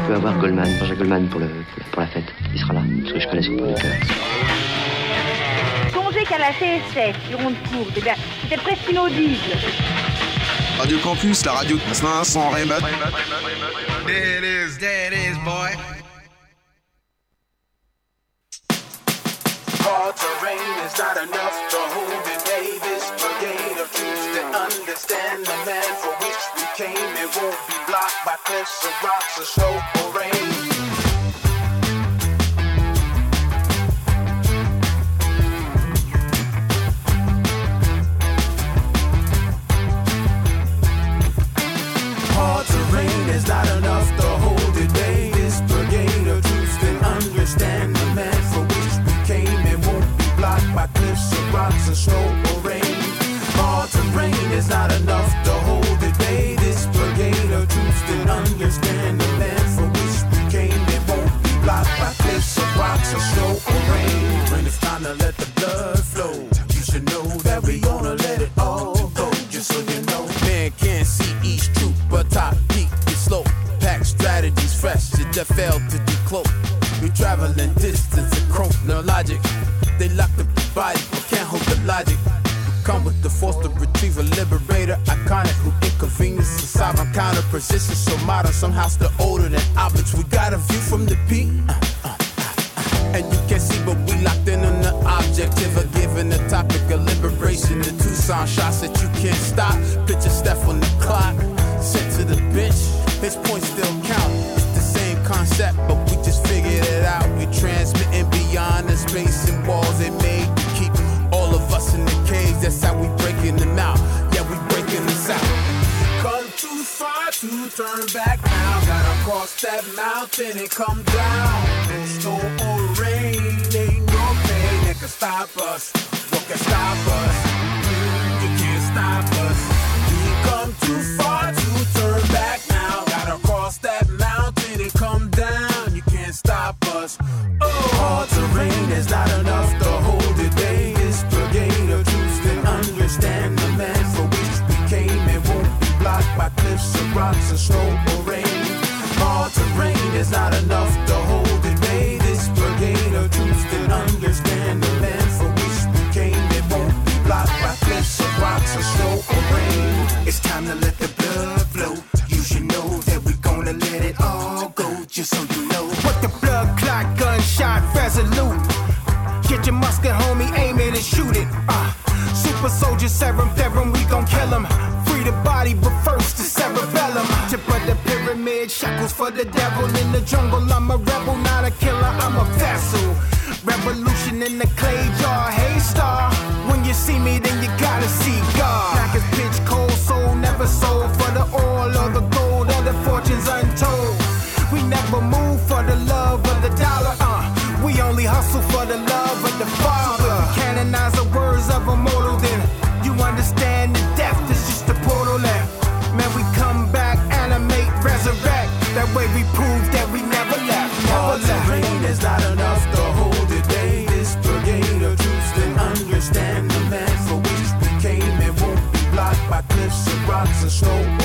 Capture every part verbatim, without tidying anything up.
Je peux avoir Goldman, Jean-Jacques Goldman pour, le, pour, la, pour la fête. Il sera là, parce que je connais son producteur. Songez qu'à la C S S, qui ronde court, eh bien, c'était presque inaudible. Radio Campus, la radio de Vincent Raymond. There it is, there it is, boy. Hard terrain is not enough to hold the day. This brigade of troops that understand the man for which we came. It won't be blocked by cliffs of rocks or snow or rain. Hard terrain is not enough to hold the day. This brigade of troops that understand the man for which we came. It won't be blocked by cliffs of rocks or snow or rain. Hard terrain is not enough to hold the day. This brigade of troops that understand the man for which we came. It won't be blocked by cliffs of rocks or snow or rain. When it's time to let the blood flow, you should know that we gonna let it all go. Just so you know, man can't see each troop, but top peak is slow. Pack strategies fresh, it just failed to decloak. We traveling distance and croak, no logic. They locked up the body, but can't hold the logic. Come with the force to retrieve a liberator, iconic who inconvenience a sovereign counter position so modern, somehow still older than objects. We got a view from the peak, uh, uh, uh, and you can see, but we locked in on the objective of giving the topic of liberation. The Tucson shots that you can't stop. Picture Steph on the clock, sent to the bench. His points still count. It's the same concept, but we just figured it out. We transmitting beyond the space and walls they made to keep all of us in the cage. That's how we breaking them out. Yeah, we breaking this out. Come too far to turn back now. Gotta cross that mountain and come down. There's snow or rain, ain't no pain that can stop us. What can stop us? You can't stop us. We come too far to turn back now. Gotta cross that mountain and come down. You can't stop us. Oh, hard terrain is not enough to hold the day. This brigade of troops that understand the man for which we came. It won't be blocked by cliffs of rocks or snow or rain. Hard terrain is not enough to hold the day. This brigade of troops that understand the man for which we came. It won't be blocked by cliffs of rocks or snow or rain. It's time to let the blood flow. You should know that we're gonna let it all go. Just so you know. What the blood clot, gunshot, resolute. Get your musket, homie, aim it and shoot it. Uh, super soldier, serum, therum, we gon' kill him. Free the body, but first the cerebellum. Tip of the pyramid, shackles for the devil. In the jungle, I'm a rebel, not a killer, I'm a vessel. Revolution in the clay jar, hey star. When you see me, then you gotta see God. Black as pitch, cold soul, never sold for the oil or the gold or the fortunes untold. We never move for the love of the dollar, uh. We only hustle for the love of the Father. So if you canonize the words of a mortal, then you understand that death is just a portal left. Man, we come back, animate, resurrect. That way we prove that we never left, never left. Terrain is not enough to hold the day. This brigade of troops that understand the man for which we came. It won't be blocked by cliffs of rocks or snow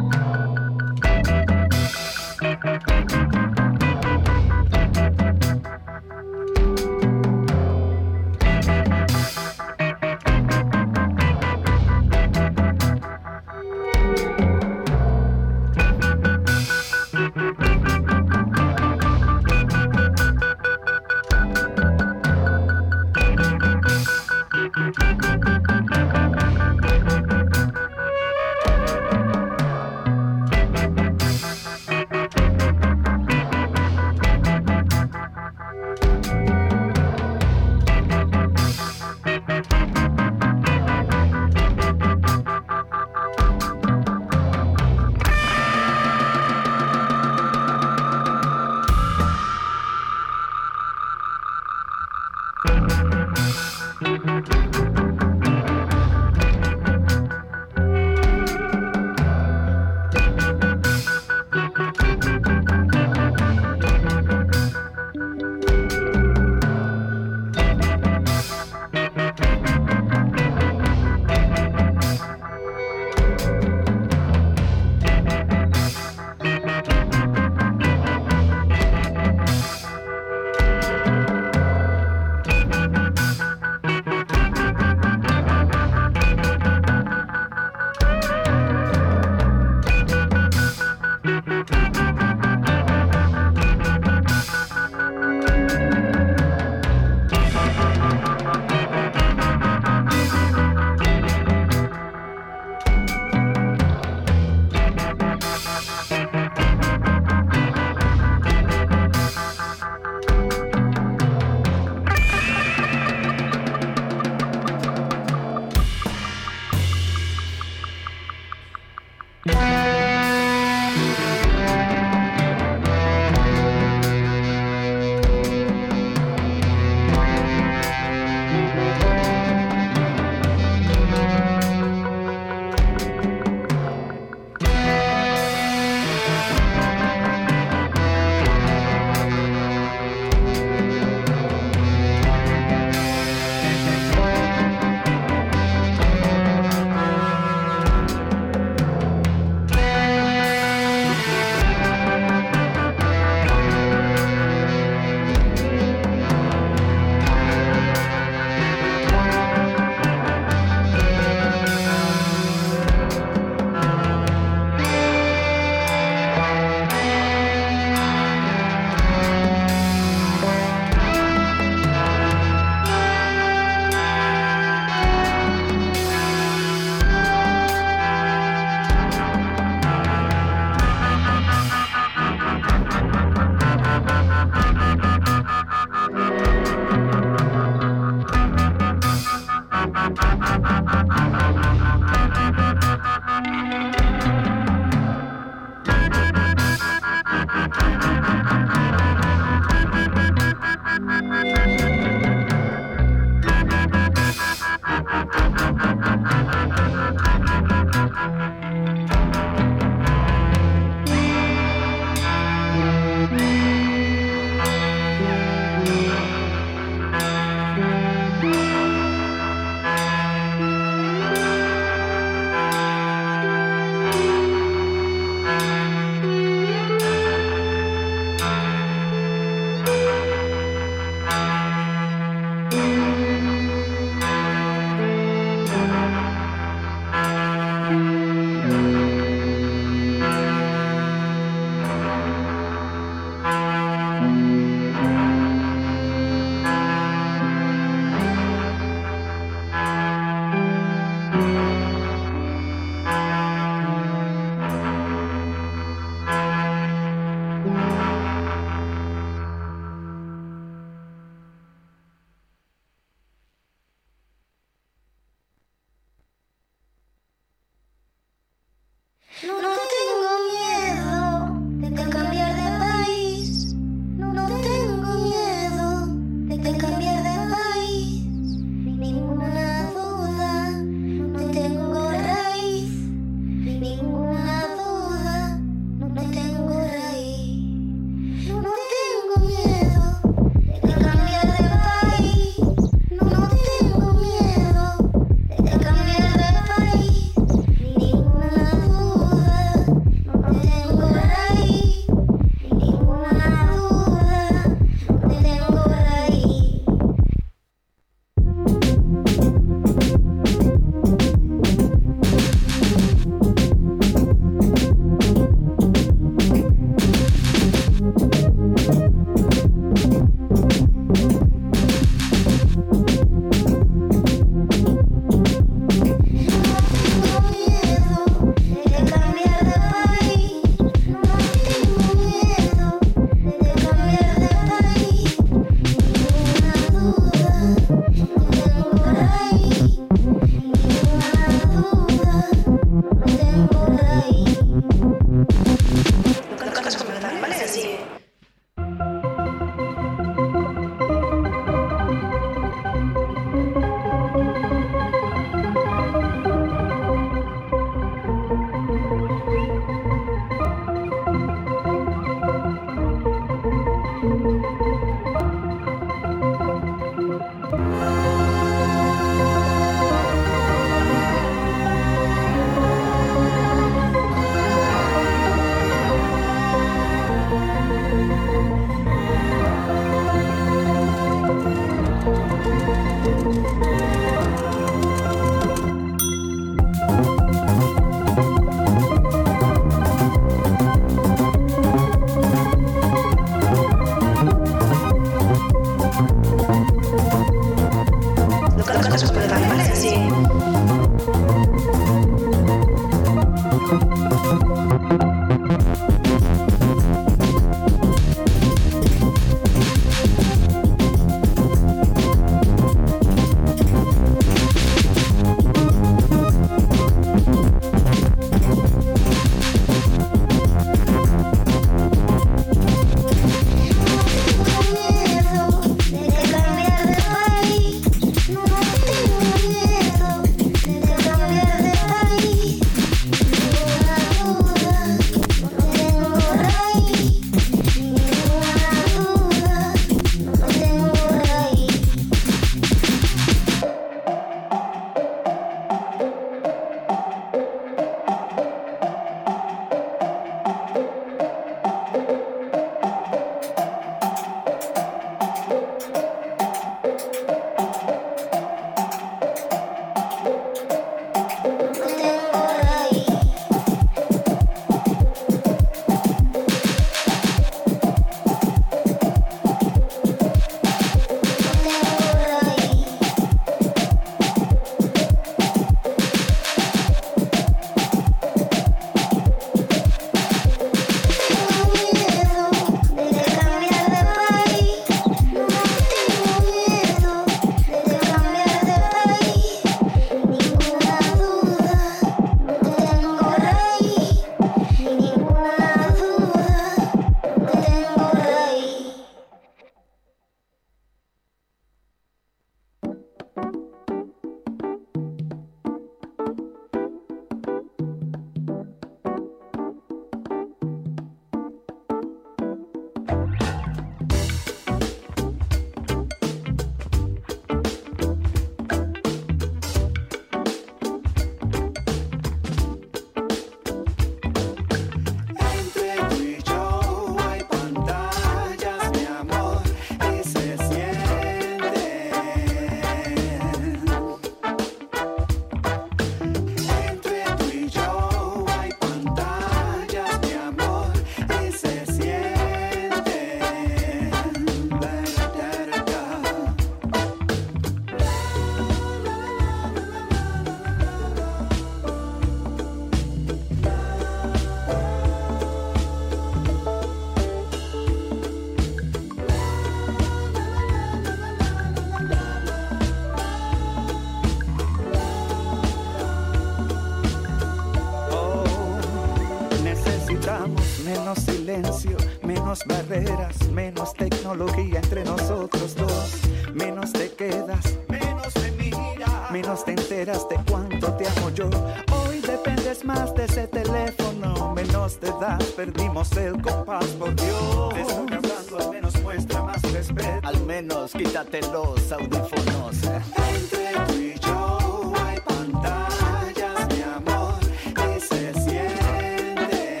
menos barreras, menos tecnología entre nosotros dos. Menos te quedas, menos te miras, menos te enteras de cuánto te amo yo. Hoy dependes más de ese teléfono, menos te das, perdimos el compás, por Dios. Te estoy hablando, al menos muestra más respeto. Al menos quítate los audífonos. Entre tú y yo hay pantallas, mi amor, y se siente.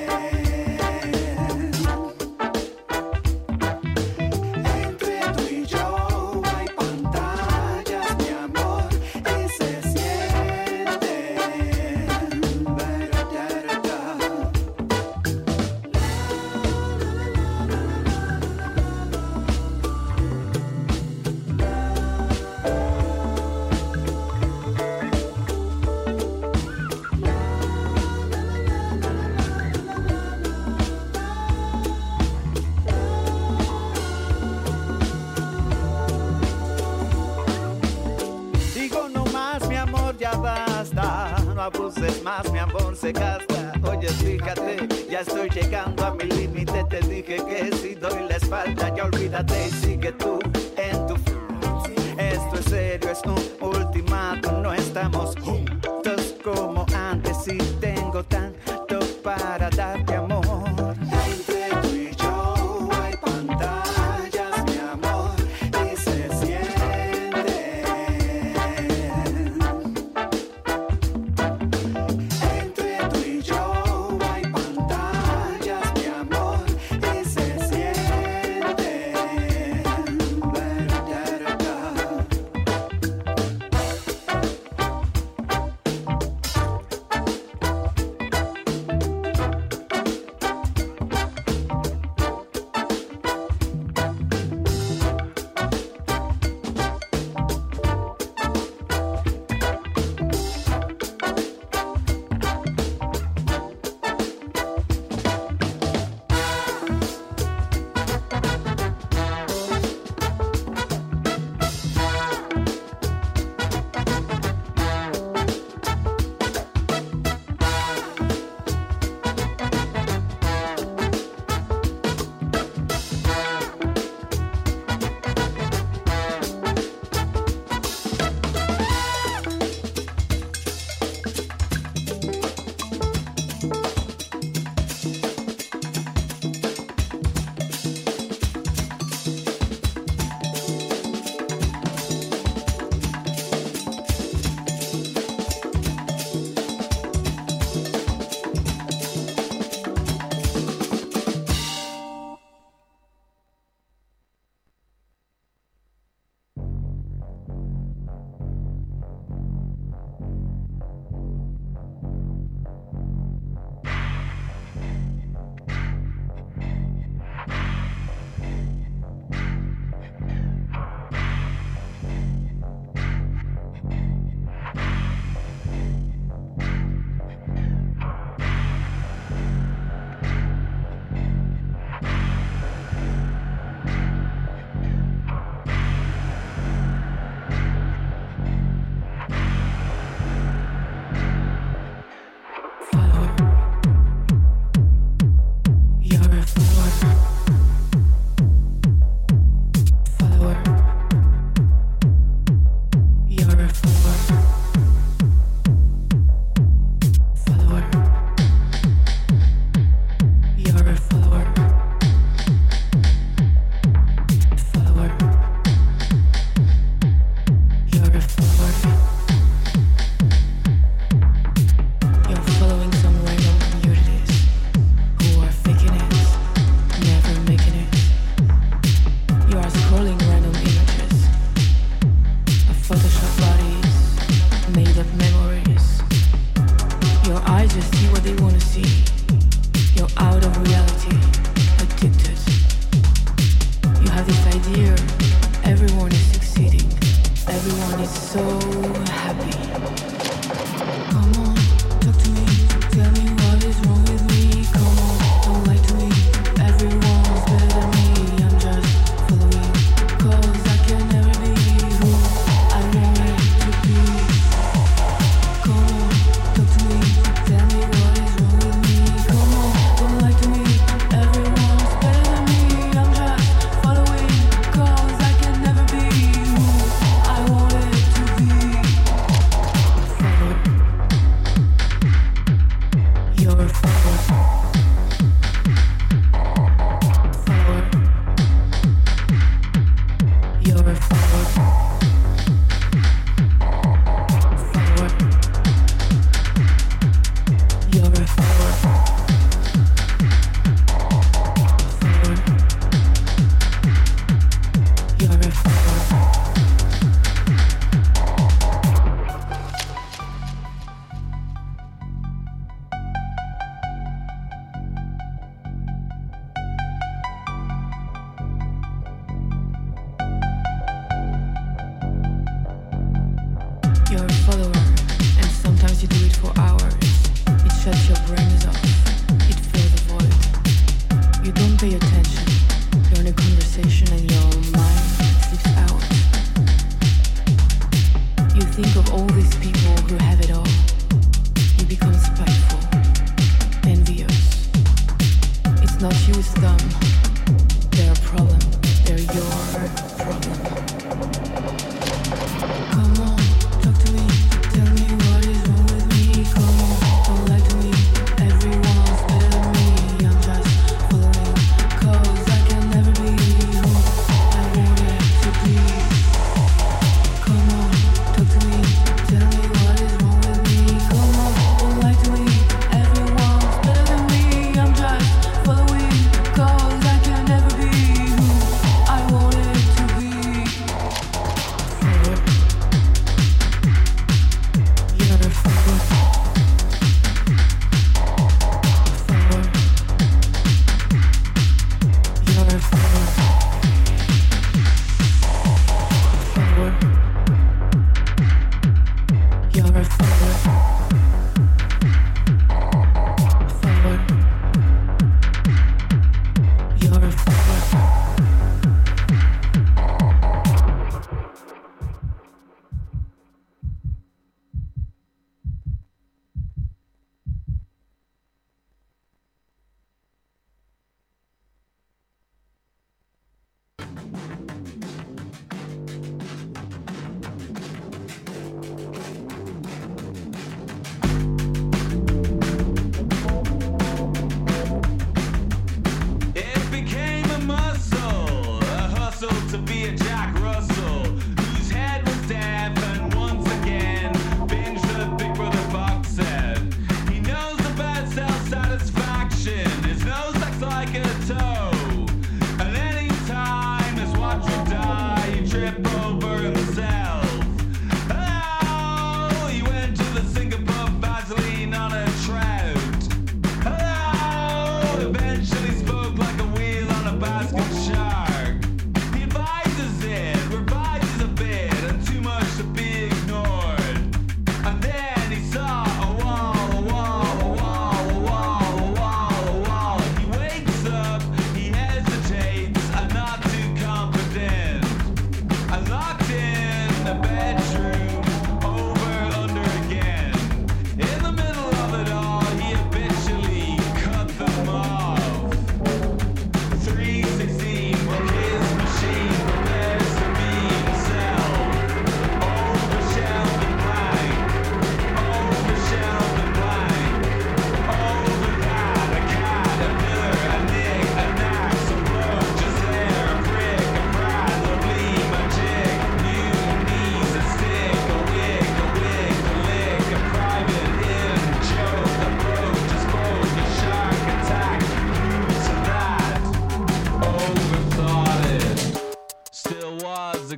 Entre tú y yo hay pantallas, mi amor, y se siente. Digo no más, mi amor, ya basta. No abuses más, mi amor, se gasta. Oye, fíjate, ya estoy llegando a mi límite. Te dije que si doy la espalda, ya olvídate y sigue tú en tu f- Esto es serio, es un ultimátum. No estamos juntos como antes. Y tengo tanto para darte amor. Entre tú y yo hay pantallas, mi amor, y se siente. Entre tú y yo hay pantallas, mi amor, y se siente. Tell me what is wrong with me.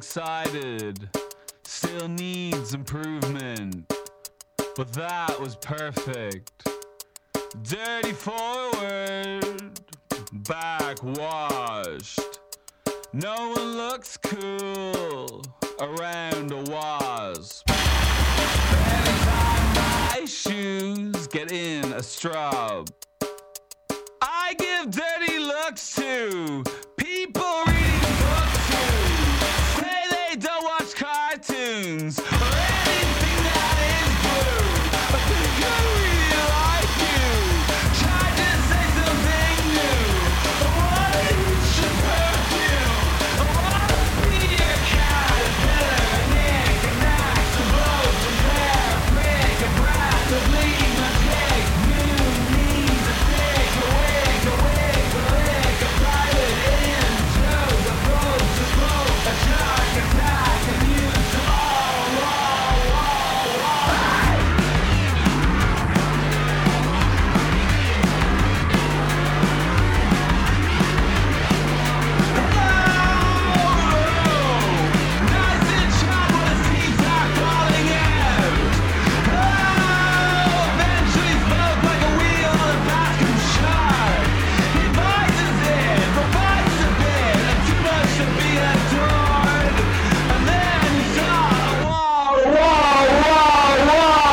decided still needs improvement, but that was perfect. Dirty forward, back washed. No one looks cool around a wasp. Every time my shoes get in a straw, I give dirty looks to people reading books who say they don't watch cartoons or anything that is blue. But they do really like you. Try to say something new. I wanna use your perfume. I wanna be a caterpillar, nick and knock, the blows, the hair, prick, a breath, the bleeding, my cake, new needs a pick, a wig, a wig, a lick, a private intro, the pros, the smoke, a shark attack, and use all, all, all, all. Nice and sharp when his teeth are calling out. Oh, eventually float like a wheel on a vacuum shark. He vices it, provides a bit, and too much to be adored. And then he saw a wall, wall, wall, wall.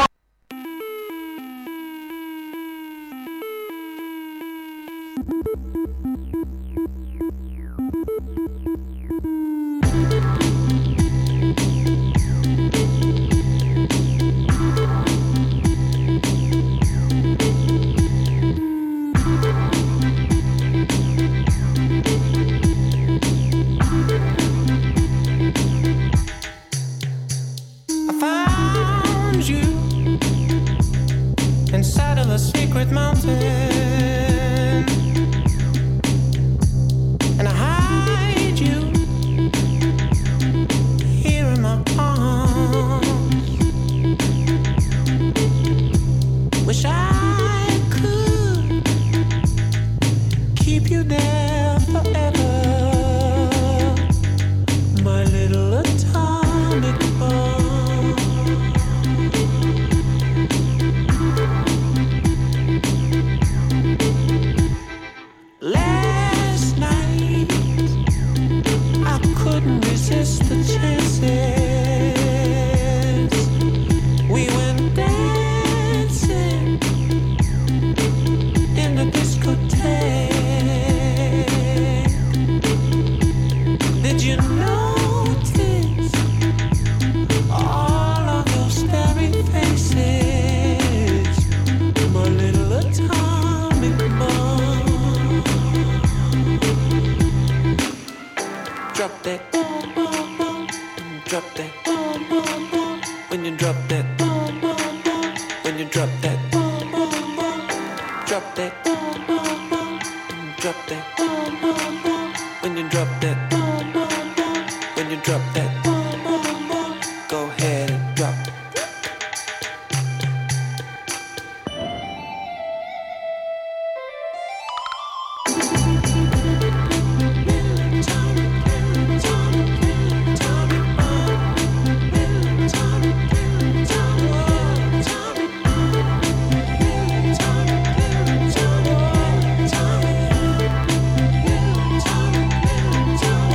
I found you inside of a secret mountain, and I hide you here in my arms. Wish I could keep you there forever, my little atomic bomb. Last night I couldn't resist the chances. We went dancing in the discotheque. Did you notice all of those staring faces? My little atomic bomb. Drop that, boom, boom, boom. Drop that, boom, boom, boom. When you drop that, boom, boom, boom. When you drop that, boom, boom, boom. Drop that, boom, boom, boom. Drop that, boom, boom, boom. When you drop that, boom, boom, boom. When you drop that, boom, boom, boom. Go ahead and drop it. Tommy,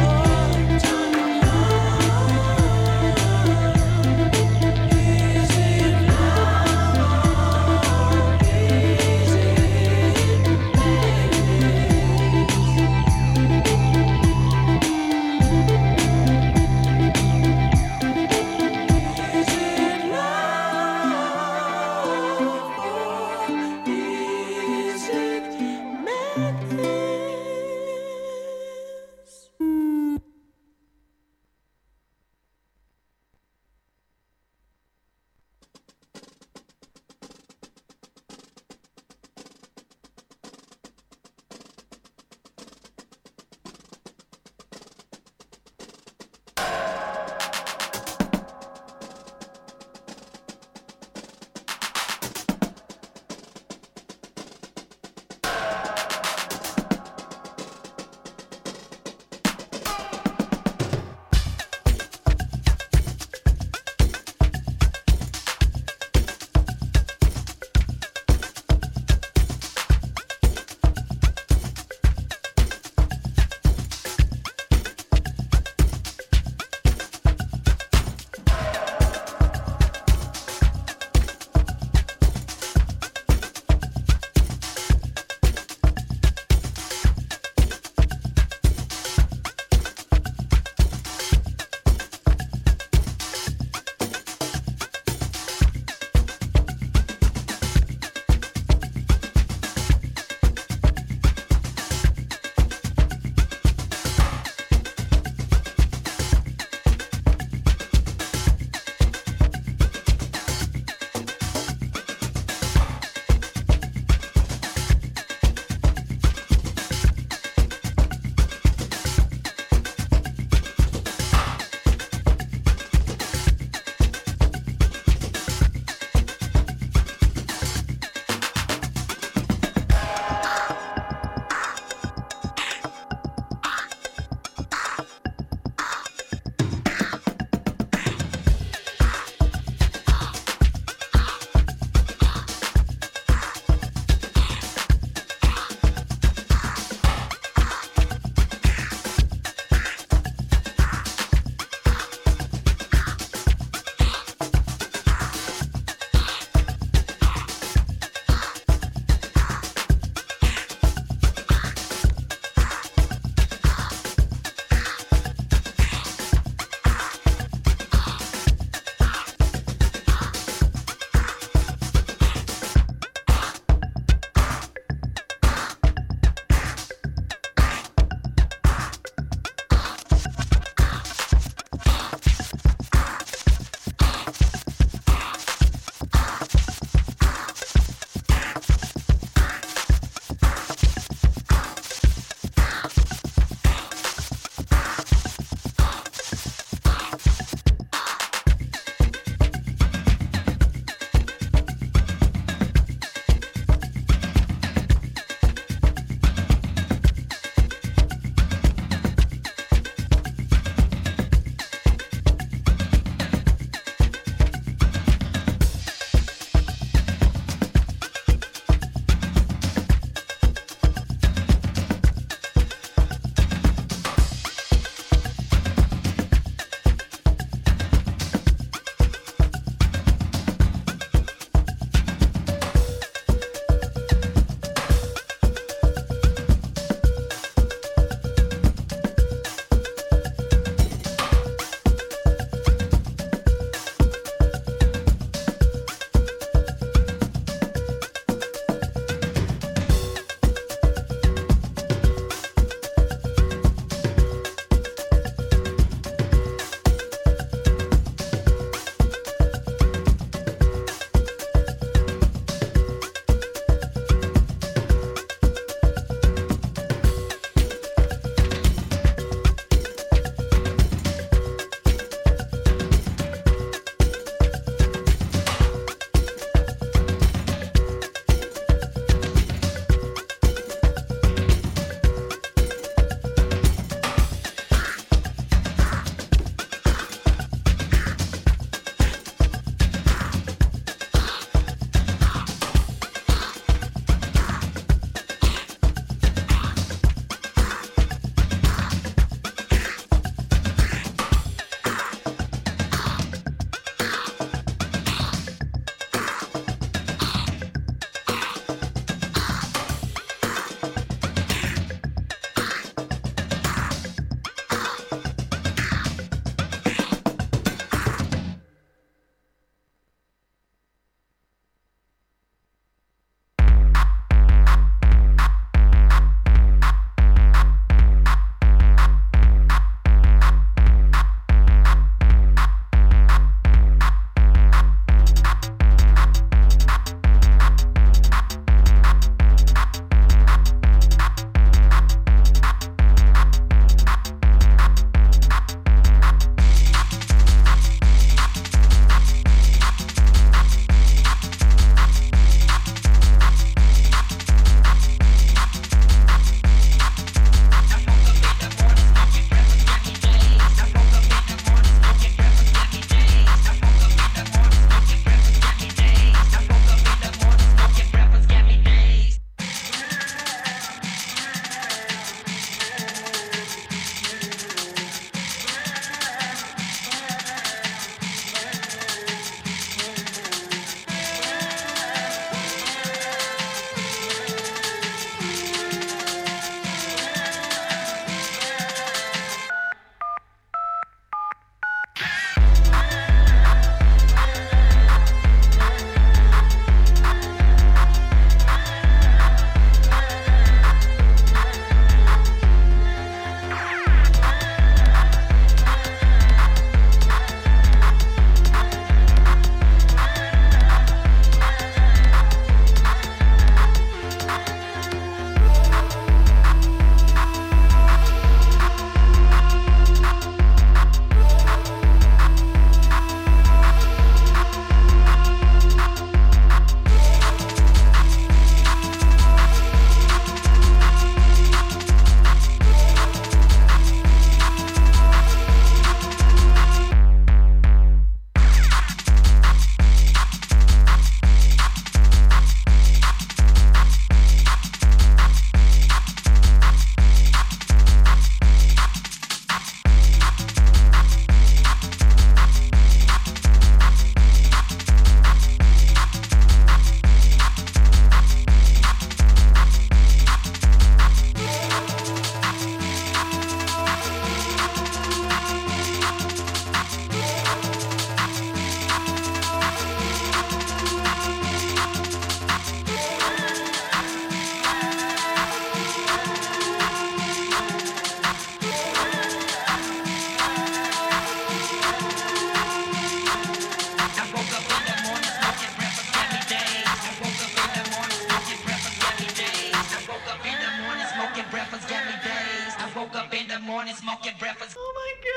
morning, smoke your breakfast. Oh my God.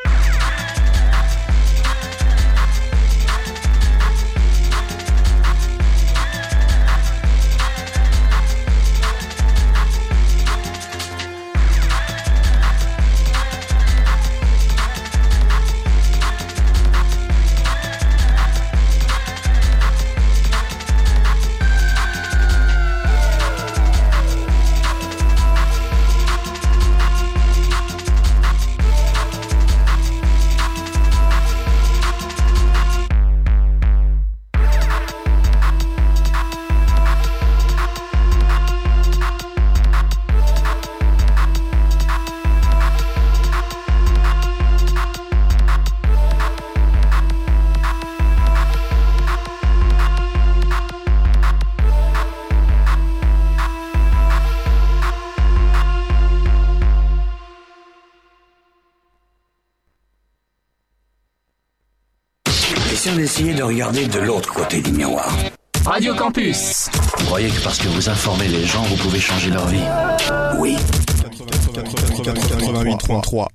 question d'essayer de regarder de l'autre côté du miroir. Radio Campus. Vous croyez que parce que vous informez les gens, vous pouvez changer leur vie? Oui. quatre-vingt-huit point trois.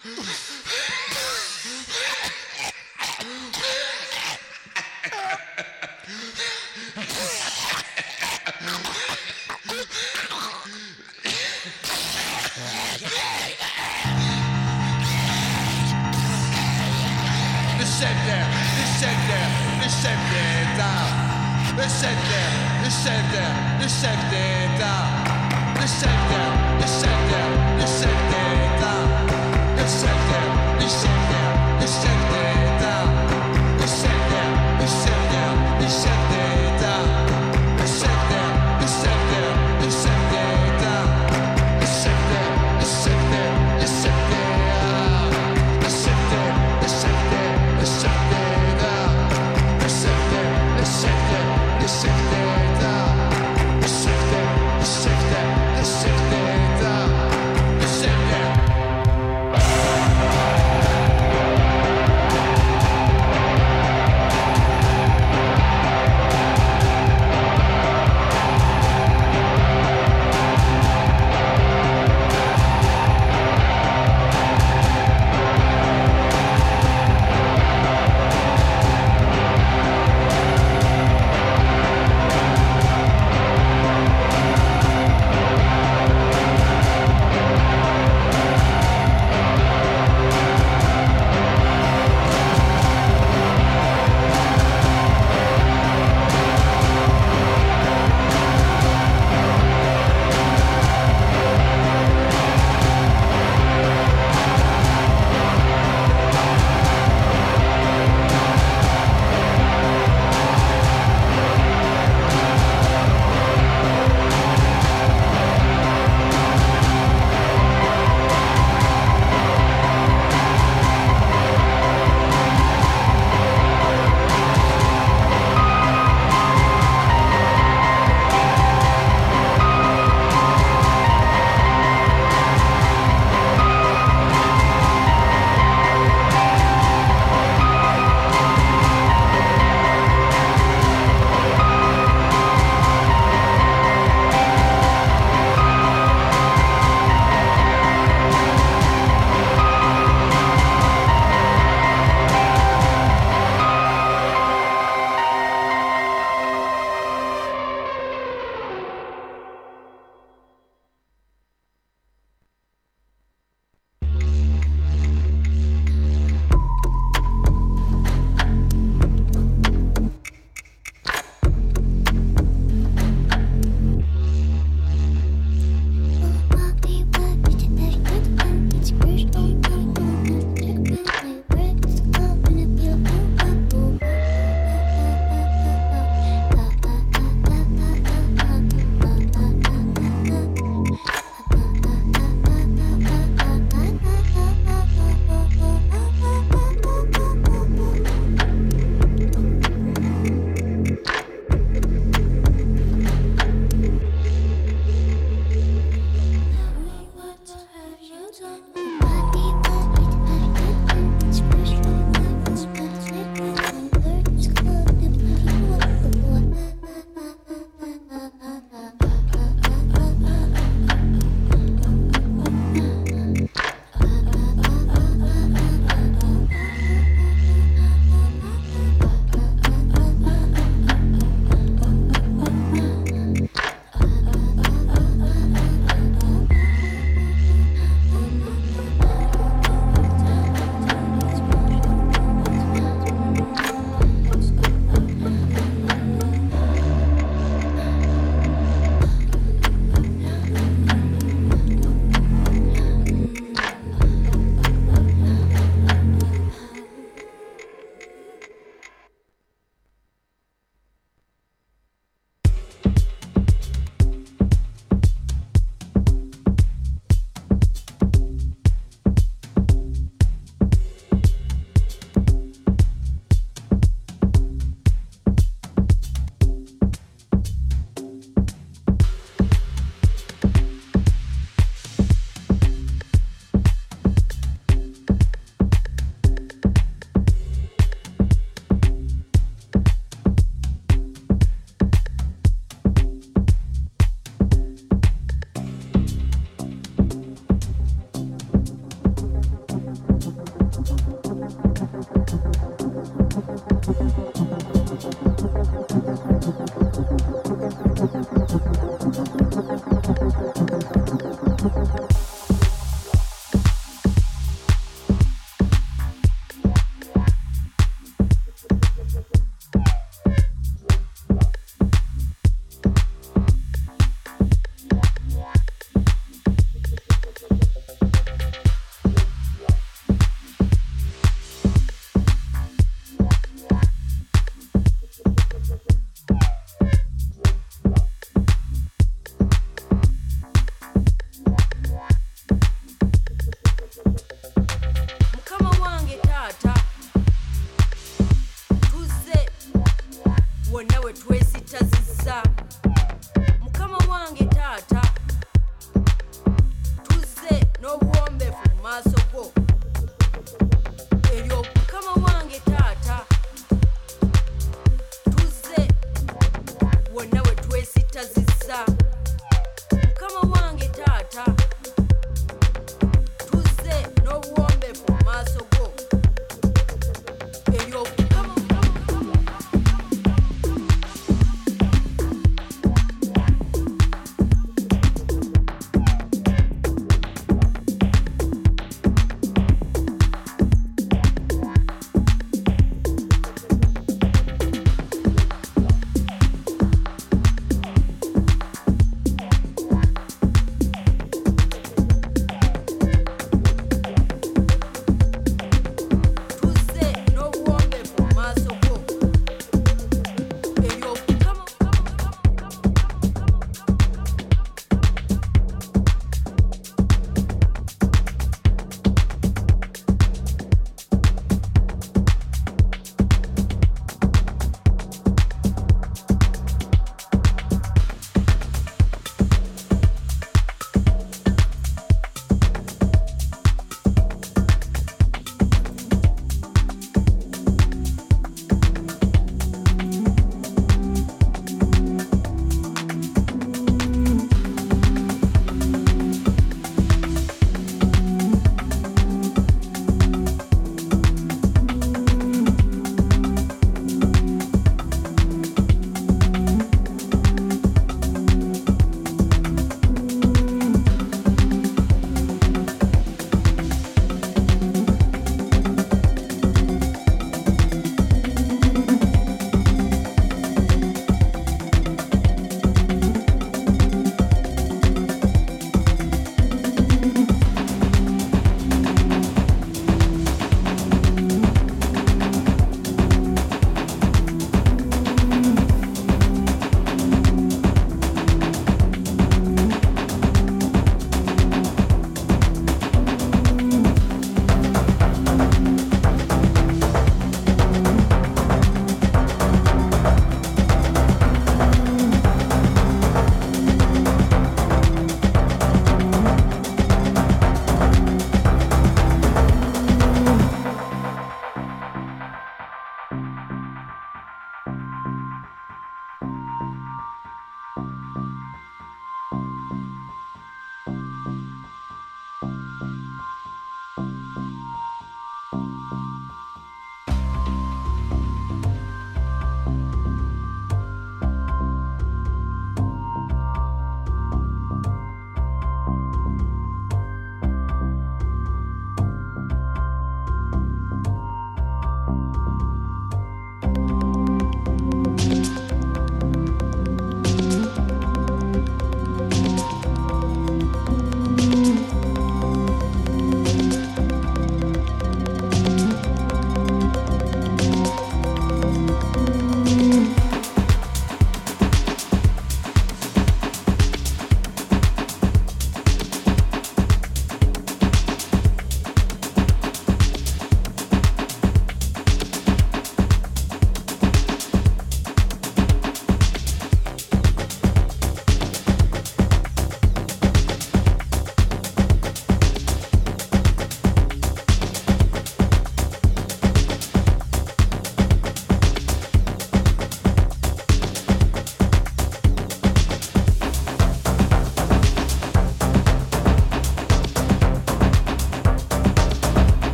Sick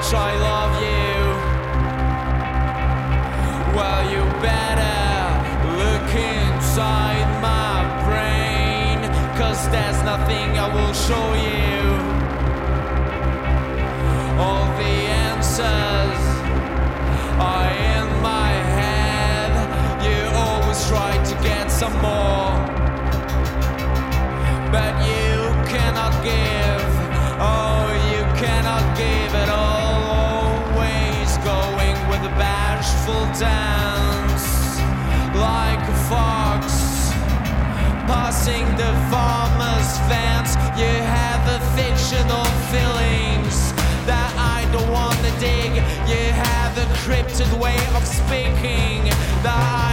much I love you. Well, you better look inside my brain, 'cause there's nothing I will show you. All the answers are in my head. You always try to get some more, but you cannot give. Oh, you cannot give it all. Always going with a bashful dance, like a fox passing the farmer's fence. You have a fictional feelings that I don't wanna dig. You have a cryptid way of speaking that I